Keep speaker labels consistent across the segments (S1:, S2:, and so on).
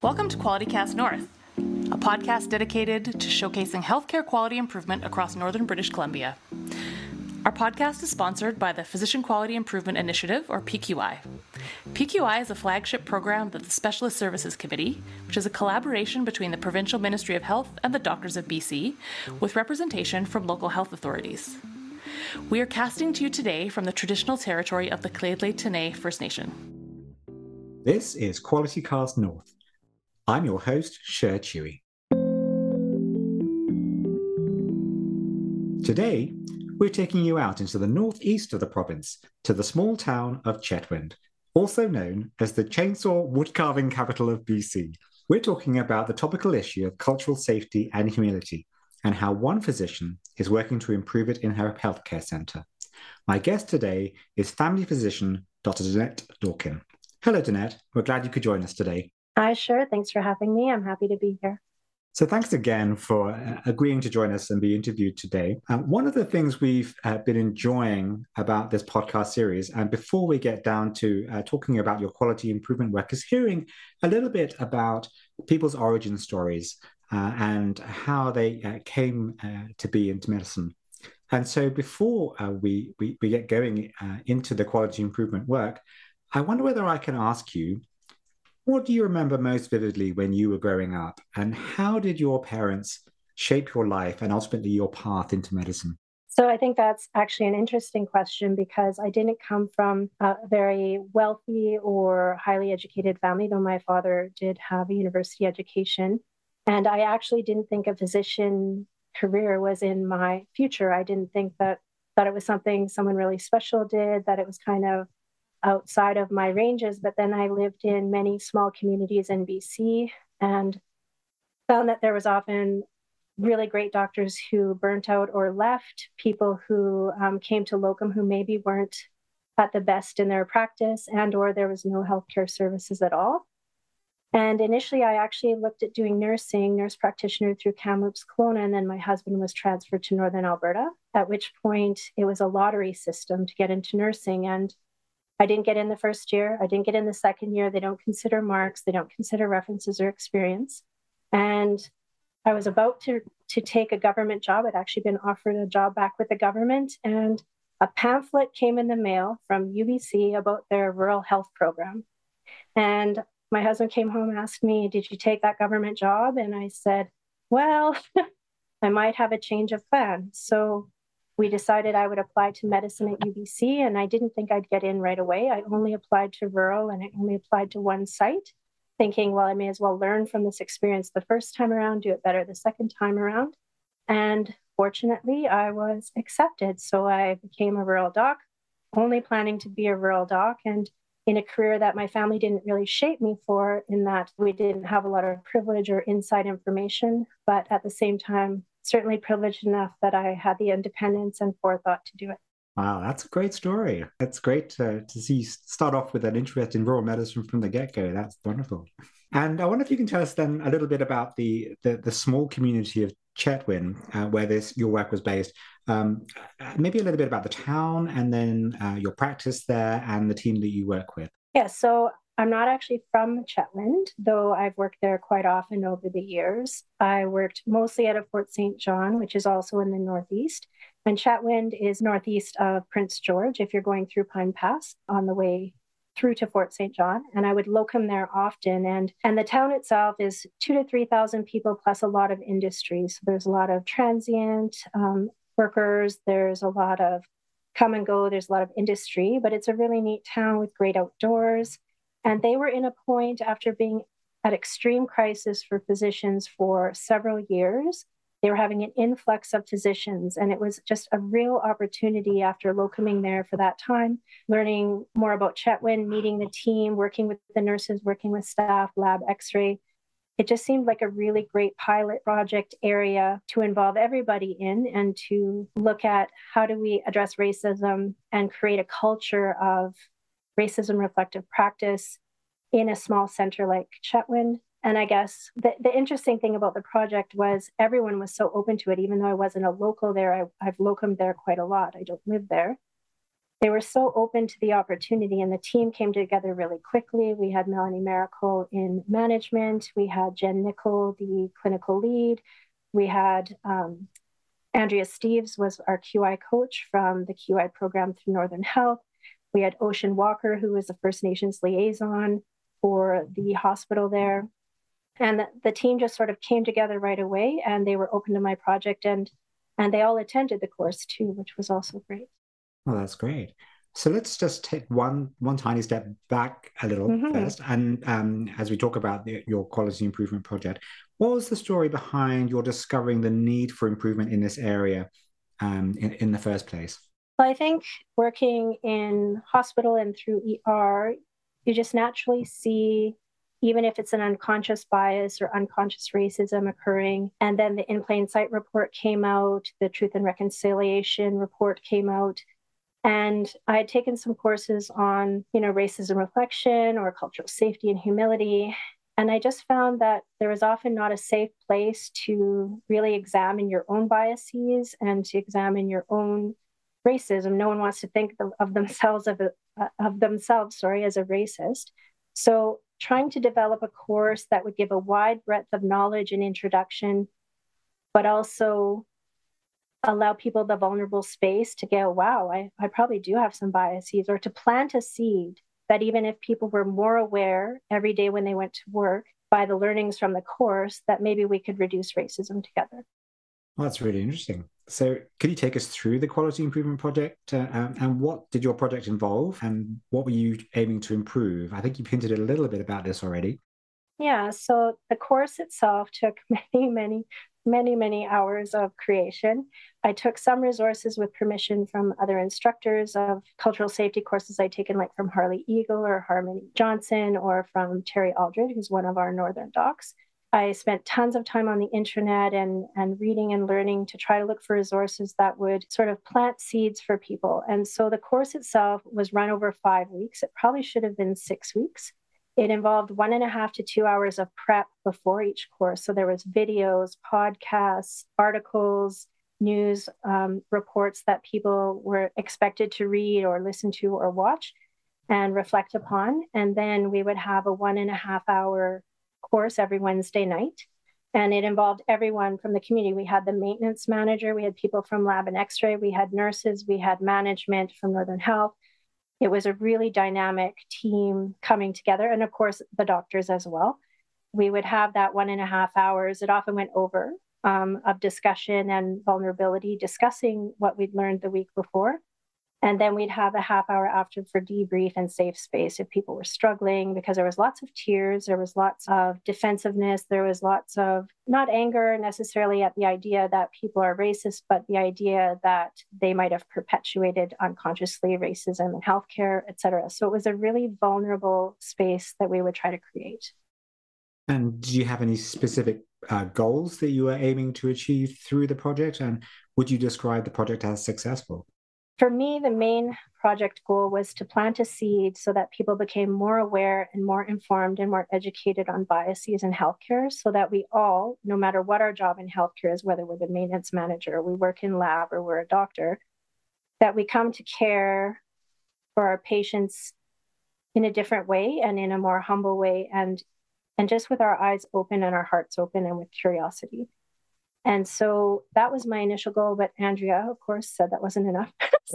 S1: Welcome to QualityCast North, a podcast dedicated to showcasing healthcare quality improvement across northern British Columbia. Our podcast is sponsored by the Physician Quality Improvement Initiative, or PQI. PQI is a flagship program of the Specialist Services Committee, which is a collaboration between the Provincial Ministry of Health and the Doctors of BC, with representation from local health authorities. We are casting to you today from the traditional territory of the Lheidli T'enneh First Nation.
S2: This is QualityCast North. I'm your host, Cher Chewy. Today, we're taking you out into the northeast of the province, to the small town of Chetwynd, also known as the chainsaw woodcarving capital of BC. We're talking about the topical issue of cultural safety and humility, and how one physician is working to improve it in her healthcare centre. My guest today is family physician, Dr. Danette Dawkin. Hello, Danette. We're glad you could join us today.
S3: Hi, sure. Thanks for having me. I'm happy to be here.
S2: So thanks again for agreeing to join us and be interviewed today. One of the things we've been enjoying about this podcast series, and before we get down to talking about your quality improvement work, is hearing a little bit about people's origin stories and how they came to be into medicine. And so before we get going into the quality improvement work, I wonder whether I can ask you, what do you remember most vividly when you were growing up, and how did your parents shape your life and ultimately your path into medicine?
S3: So I think that's actually an interesting question, because I didn't come from a very wealthy or highly educated family, though my father did have a university education. And I actually didn't think a physician career was in my future. I didn't think that it was something someone really special did, that it was kind of outside of my ranges. But then I lived in many small communities in BC and found that there was often really great doctors who burnt out or left, people who came to locum who maybe weren't at the best in their practice, and or there was no healthcare services at all. And initially, I actually looked at doing nurse practitioner through Kamloops Kelowna, and then my husband was transferred to Northern Alberta, at which point it was a lottery system to get into nursing. And I didn't get in the first year. I didn't get in the second year. They don't consider marks. They don't consider references or experience. And I was about to take a government job. I'd actually been offered a job back with the government. And a pamphlet came in the mail from UBC about their rural health program. And my husband came home and asked me, "Did you take that government job?" And I said, "Well, I might have a change of plan." So we decided I would apply to medicine at UBC, and I didn't think I'd get in right away. I only applied to rural, and I only applied to one site, thinking, well, I may as well learn from this experience the first time around, do it better the second time around. And fortunately, I was accepted. So I became a rural doc, only planning to be a rural doc, and in a career that my family didn't really shape me for, in that we didn't have a lot of privilege or inside information, but at the same time, certainly privileged enough that I had the independence and forethought to do it.
S2: Wow, that's a great story. That's great to see you start off with an interest in rural medicine from the get-go. That's wonderful. And I wonder if you can tell us then a little bit about the small community of Chetwynd, where your work was based. Maybe a little bit about the town, and then your practice there and the team that you work with.
S3: Yeah, so I'm not actually from Chetwynd, though I've worked there quite often over the years. I worked mostly out of Fort St. John, which is also in the northeast. And Chetwynd is northeast of Prince George, if you're going through Pine Pass on the way through to Fort St. John. And I would locum there often. And the town itself is 2,000 to 3,000 people, plus a lot of industry. So there's a lot of transient workers. There's a lot of come and go. There's a lot of industry, but it's a really neat town with great outdoors. And they were in a point, after being at extreme crisis for physicians for several years, they were having an influx of physicians. And it was just a real opportunity after locuming there for that time, learning more about Chetwynd, meeting the team, working with the nurses, working with staff, lab x-ray. It just seemed like a really great pilot project area to involve everybody in, and to look at how do we address racism and create a culture of racism reflective practice in a small center like Chetwynd. And I guess the interesting thing about the project was everyone was so open to it, even though I wasn't a local there. I've locumed there quite a lot. I don't live there. they were so open to the opportunity, and the team came together really quickly. We had Melanie Miracle in management. We had Jen Nickel, the clinical lead. We had Andrea Steves was our QI coach from the QI program through Northern Health. We had Ocean Walker, who was the First Nations liaison for the hospital there. And the team just sort of came together right away, and they were open to my project, and they all attended the course too, which was also great.
S2: Well, that's great. So let's just take one tiny step back a little first. And as we talk about your quality improvement project, what was the story behind your discovering the need for improvement in this area in the first place?
S3: Well, I think working in hospital and through ER, you just naturally see, even if it's an unconscious bias or unconscious racism occurring. And then the In Plain Sight report came out, the Truth and Reconciliation report came out. And I had taken some courses on, racism reflection or cultural safety and humility. And I just found that there was often not a safe place to really examine your own biases and to examine your own racism. No one wants to think of themselves as a racist. So trying to develop a course that would give a wide breadth of knowledge and introduction, but also allow people the vulnerable space to go, wow, I probably do have some biases, or to plant a seed that even if people were more aware every day when they went to work by the learnings from the course, that maybe we could reduce racism together.
S2: Well, that's really interesting. So could you take us through the quality improvement project and what did your project involve and what were you aiming to improve? I think you've hinted a little bit about this already.
S3: Yeah, so the course itself took many hours of creation. I took some resources with permission from other instructors of cultural safety courses I'd taken, like from Harley Eagle or Harmony Johnson or from Terry Aldred, who's one of our Northern docs. I spent tons of time on the internet and reading and learning to try to look for resources that would sort of plant seeds for people. And so the course itself was run over 5 weeks. It probably should have been 6 weeks. It involved 1.5 to 2 hours of prep before each course. So there was videos, podcasts, articles, news reports that people were expected to read or listen to or watch and reflect upon. And then we would have a 1.5 hour course every Wednesday night. And it involved everyone from the community. We had the maintenance manager, we had people from lab and x-ray, we had nurses, we had management from Northern Health. It was a really dynamic team coming together. And of course, the doctors as well. We would have that 1.5 hours. It often went over of discussion and vulnerability, discussing what we'd learned the week before. And then we'd have a half hour after for debrief and safe space if people were struggling, because there was lots of tears, there was lots of defensiveness, there was lots of not anger necessarily at the idea that people are racist, but the idea that they might have perpetuated unconsciously racism in healthcare, et cetera. So it was a really vulnerable space that we would try to create.
S2: And do you have any specific goals that you were aiming to achieve through the project? And would you describe the project as successful?
S3: For me, the main project goal was to plant a seed so that people became more aware and more informed and more educated on biases in healthcare, so that we all, no matter what our job in healthcare is, whether we're the maintenance manager, we work in lab, or we're a doctor, that we come to care for our patients in a different way and in a more humble way, and just with our eyes open and our hearts open and with curiosity. And so that was my initial goal, but Andrea, of course, said that wasn't enough.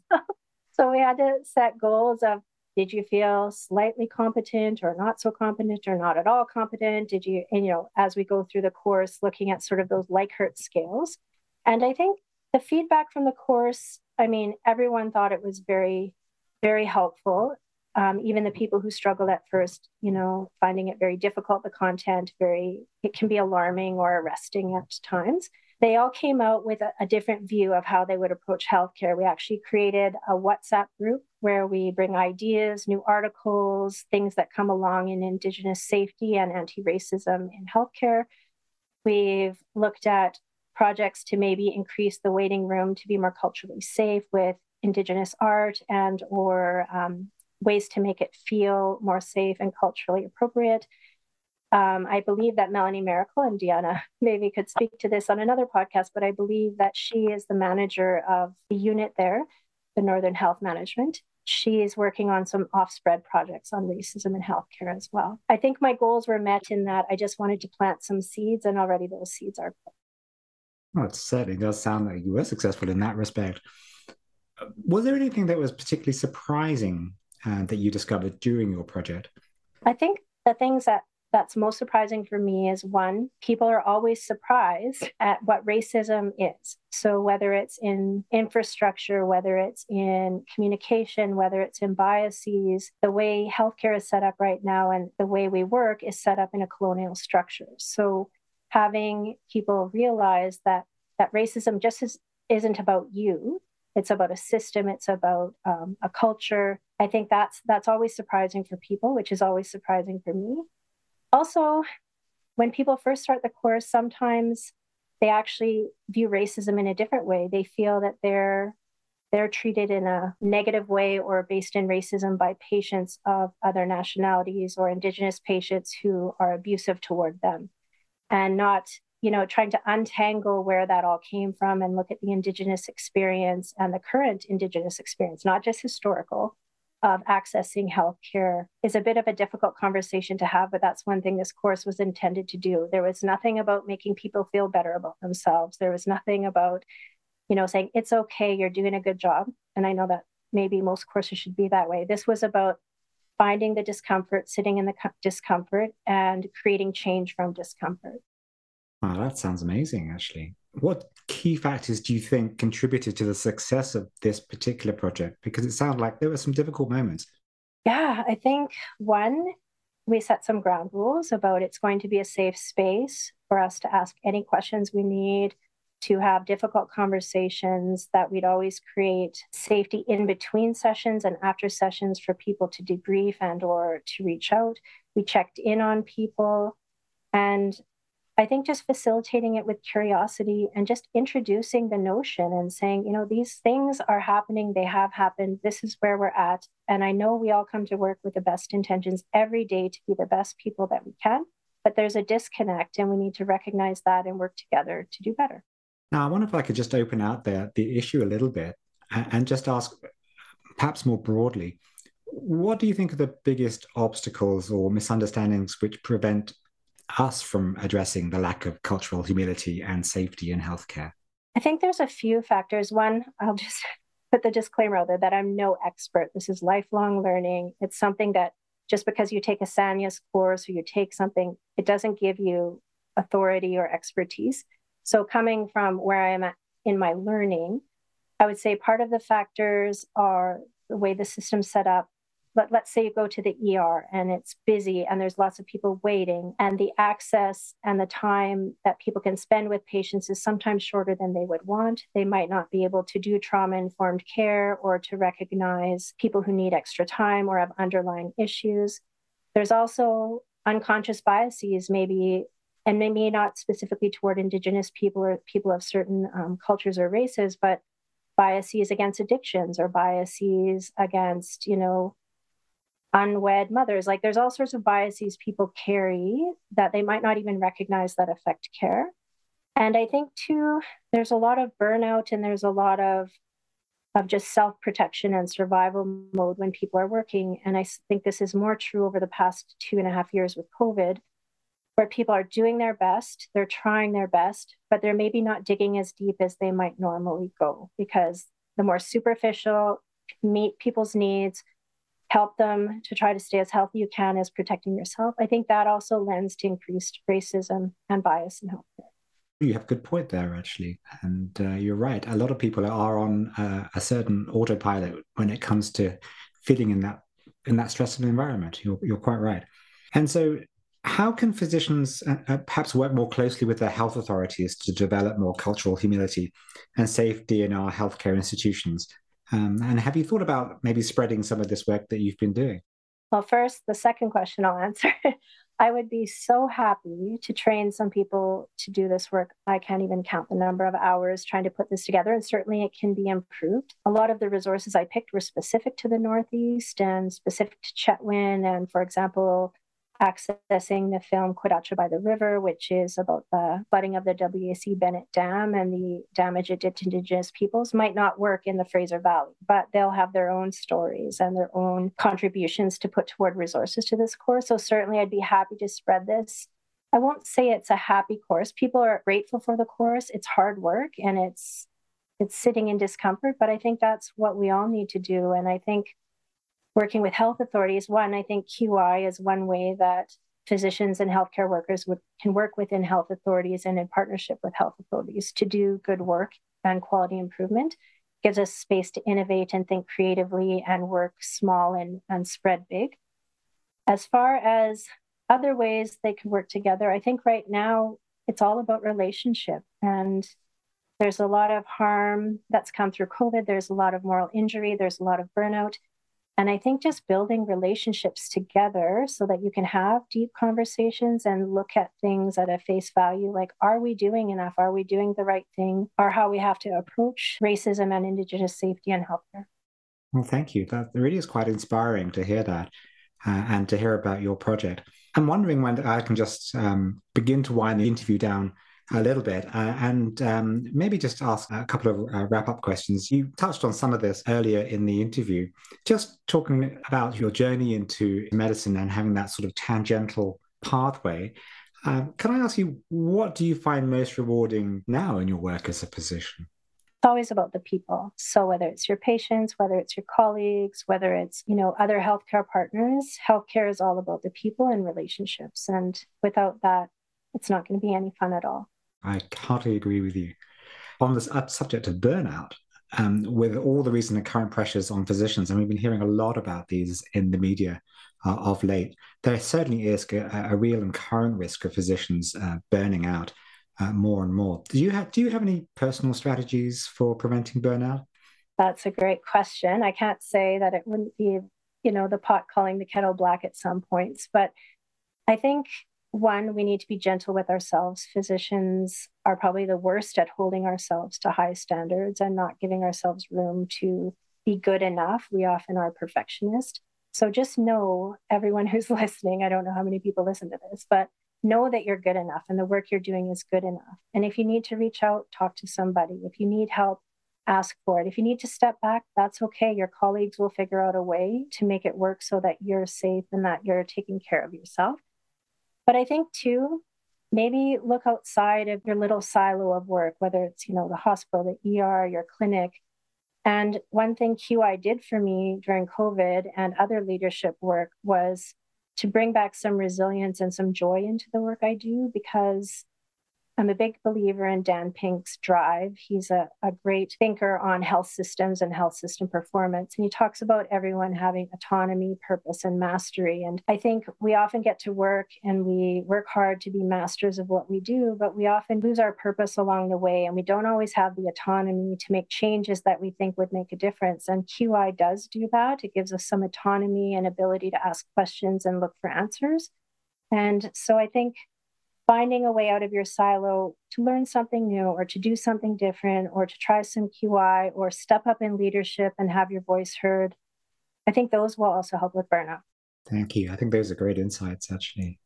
S3: So we had to set goals of, did you feel slightly competent or not so competent or not at all competent? Did you, as we go through the course, looking at sort of those Likert scales. And I think the feedback from the course, everyone thought it was very, very helpful. Even the people who struggled at first, finding it very difficult, the content, it can be alarming or arresting at times. They all came out with a different view of how they would approach healthcare. We actually created a WhatsApp group where we bring ideas, new articles, things that come along in Indigenous safety and anti-racism in healthcare. We've looked at projects to maybe increase the waiting room to be more culturally safe with Indigenous art and or ways to make it feel more safe and culturally appropriate. I believe that Melanie Miracle, and Deanna maybe could speak to this on another podcast, but I believe that she is the manager of the unit there. the Northern Health Management. She's working on some off-spread projects on racism in healthcare as well. I think my goals were met in that I just wanted to plant some seeds, and already those seeds are put.
S2: Well, it certainly does sound like you were successful in that respect. Was there anything that was particularly surprising that you discovered during your project?
S3: I think the things that's most surprising for me is, one, people are always surprised at what racism is. So whether it's in infrastructure, whether it's in communication, whether it's in biases, the way healthcare is set up right now and the way we work is set up in a colonial structure. So having people realize that racism just isn't about you. It's about a system. It's about a culture. I think that's always surprising for people, which is always surprising for me. Also, when people first start the course, sometimes they actually view racism in a different way. They feel that they're treated in a negative way or based in racism by patients of other nationalities or Indigenous patients who are abusive toward them, and not, trying to untangle where that all came from and look at the Indigenous experience and the current Indigenous experience, not just historical, of accessing healthcare is a bit of a difficult conversation to have, but that's one thing this course was intended to do. There was nothing about making people feel better about themselves. There was nothing about, saying, it's okay, you're doing a good job. And I know that maybe most courses should be that way. This was about finding the discomfort, sitting in the discomfort, and creating change from discomfort.
S2: Wow, that sounds amazing, actually. What key factors do you think contributed to the success of this particular project? Because it sounded like there were some difficult moments.
S3: Yeah, I think one, we set some ground rules about it's going to be a safe space for us to ask any questions we need, to have difficult conversations, that we'd always create safety in between sessions and after sessions for people to debrief and or to reach out. We checked in on people, and I think just facilitating it with curiosity and just introducing the notion and saying, these things are happening, they have happened, this is where we're at. And I know we all come to work with the best intentions every day to be the best people that we can, but there's a disconnect and we need to recognize that and work together to do better.
S2: Now, I wonder if I could just open out the issue a little bit and just ask, perhaps more broadly, what do you think are the biggest obstacles or misunderstandings which prevent us from addressing the lack of cultural humility and safety in healthcare?
S3: I think there's a few factors. One, I'll just put the disclaimer out there that I'm no expert. This is lifelong learning. It's something that just because you take a SANIAS course or you take something, it doesn't give you authority or expertise. So coming from where I am at in my learning, I would say part of the factors are the way the system's set up. Let's say you go to the ER and it's busy and there's lots of people waiting, and the access and the time that people can spend with patients is sometimes shorter than they would want. They might not be able to do trauma-informed care or to recognize people who need extra time or have underlying issues. There's also unconscious biases, maybe not specifically toward Indigenous people or people of certain cultures or races, but biases against addictions or biases against, unwed mothers. Like there's all sorts of biases people carry that they might not even recognize that affect care. And I think too, there's a lot of burnout and there's a lot of just self-protection and survival mode when people are working. And I think this is more true over the past 2.5 years with COVID, where people are doing their best, they're trying their best, but they're maybe not digging as deep as they might normally go, because the more superficial, meet people's needs, help them to try to stay as healthy you can as protecting yourself. I think that also lends to increased racism and bias in healthcare.
S2: You have a good point there, actually. And you're right. A lot of people are on a certain autopilot when it comes to fitting in that stressful environment. You're quite right. And so how can physicians perhaps work more closely with their health authorities to develop more cultural humility and safety in our healthcare institutions? And have you thought about maybe spreading some of this work that you've been doing?
S3: Well, first, the second question I'll answer. I would be so happy to train some people to do this work. I can't even count the number of hours trying to put this together, and certainly it can be improved. A lot of the resources I picked were specific to the Northeast and specific to Chetwynd. And for example, accessing the film Quadacha by the River, which is about the flooding of the W.A.C. Bennett Dam and the damage it did to Indigenous peoples, might not work in the Fraser Valley, but they'll have their own stories and their own contributions to put toward resources to this course. So certainly I'd be happy to spread this. I won't say it's a happy course. People are grateful for the course. It's hard work and it's sitting in discomfort, but I think that's what we all need to do. And I think working with health authorities, I think QI is one way that physicians and healthcare workers can work within health authorities and in partnership with health authorities to do good work and quality improvement. It gives us space to innovate and think creatively and work small and spread big. As far as other ways they can work together, I think right now it's all about relationship. And there's a lot of harm that's come through COVID. There's a lot of moral injury. There's a lot of burnout. And I think just building relationships together so that you can have deep conversations and look at things at a face value, like, are we doing enough? Are we doing the right thing? Or how we have to approach racism and Indigenous safety and healthcare.
S2: Well, thank you. That really is quite inspiring to hear that and to hear about your project. I'm wondering when I can just begin to wind the interview down a little bit and maybe just ask a couple of wrap-up questions. You touched on some of this earlier in the interview, just talking about your journey into medicine and having that sort of tangential pathway. Can I ask you, what do you find most rewarding now in your work as a physician?
S3: It's always about the people. So whether it's your patients, whether it's your colleagues, whether it's, other healthcare partners, healthcare is all about the people and relationships. And without that, it's not going to be any fun at all.
S2: I heartily agree with you. On this subject of burnout, with all the recent and current pressures on physicians, and we've been hearing a lot about these in the media of late, there certainly is a real and current risk of physicians burning out more and more. Do you have any personal strategies for preventing burnout?
S3: That's a great question. I can't say that it wouldn't be, the pot calling the kettle black at some points, but I think one, we need to be gentle with ourselves. Physicians are probably the worst at holding ourselves to high standards and not giving ourselves room to be good enough. We often are perfectionists. So just know, everyone who's listening, I don't know how many people listen to this, but know that you're good enough and the work you're doing is good enough. And if you need to reach out, talk to somebody. If you need help, ask for it. If you need to step back, that's okay. Your colleagues will figure out a way to make it work so that you're safe and that you're taking care of yourself. But I think, too, maybe look outside of your little silo of work, whether it's, the hospital, the ER, your clinic. And one thing QI did for me during COVID and other leadership work was to bring back some resilience and some joy into the work I do, because I'm a big believer in Dan Pink's drive. He's a great thinker on health systems and health system performance. And he talks about everyone having autonomy, purpose, and mastery. And I think we often get to work and we work hard to be masters of what we do, but we often lose our purpose along the way. And we don't always have the autonomy to make changes that we think would make a difference. And QI does do that. It gives us some autonomy and ability to ask questions and look for answers. And so I think finding a way out of your silo to learn something new or to do something different or to try some QI or step up in leadership and have your voice heard, I think those will also help with burnout.
S2: Thank you. I think those are great insights, actually.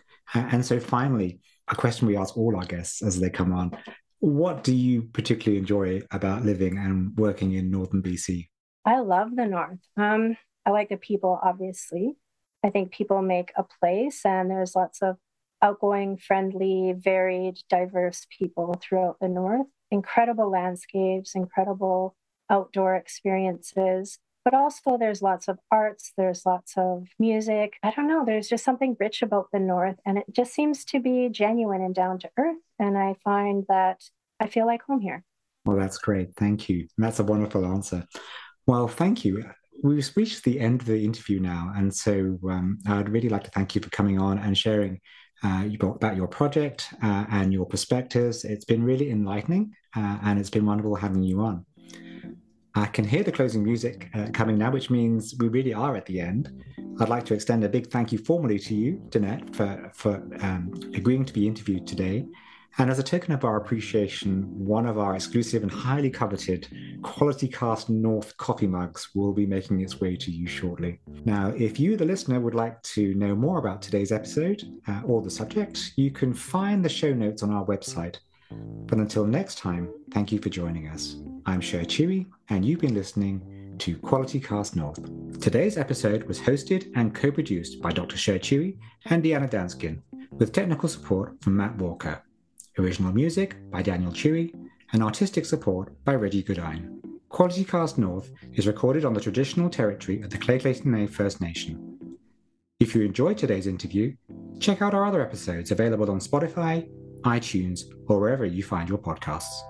S2: And so finally, a question we ask all our guests as they come on. What do you particularly enjoy about living and working in Northern BC?
S3: I love the North. I like the people, obviously. I think people make a place, and there's lots of outgoing, friendly, varied, diverse people throughout the North. Incredible landscapes, incredible outdoor experiences. But also there's lots of arts, there's lots of music. I don't know, there's just something rich about the North, and it just seems to be genuine and down to earth. And I find that I feel like home here.
S2: Well, that's great. Thank you. And that's a wonderful answer. Well, thank you. We've reached the end of the interview now. And so I'd really like to thank you for coming on and sharing about your project and your perspectives. It's been really enlightening and it's been wonderful having you on. I can hear the closing music coming now, which means we really are at the end. I'd like to extend a big thank you formally to you, Danette, for agreeing to be interviewed today. And as a token of our appreciation, one of our exclusive and highly coveted Quality Cast North coffee mugs will be making its way to you shortly. Now, if you, the listener, would like to know more about today's episode or the subject, you can find the show notes on our website. But until next time, thank you for joining us. I'm Sher Chewy, and you've been listening to Quality Cast North. Today's episode was hosted and co-produced by Dr. Sher Chewy and Deanna Danskin, with technical support from Matt Walker. Original music by Daniel Chewy, and artistic support by Reggie Goodine. Quality Cast North is recorded on the traditional territory of the Clay Clayton First Nation. If you enjoyed today's interview, check out our other episodes available on Spotify, iTunes, or wherever you find your podcasts.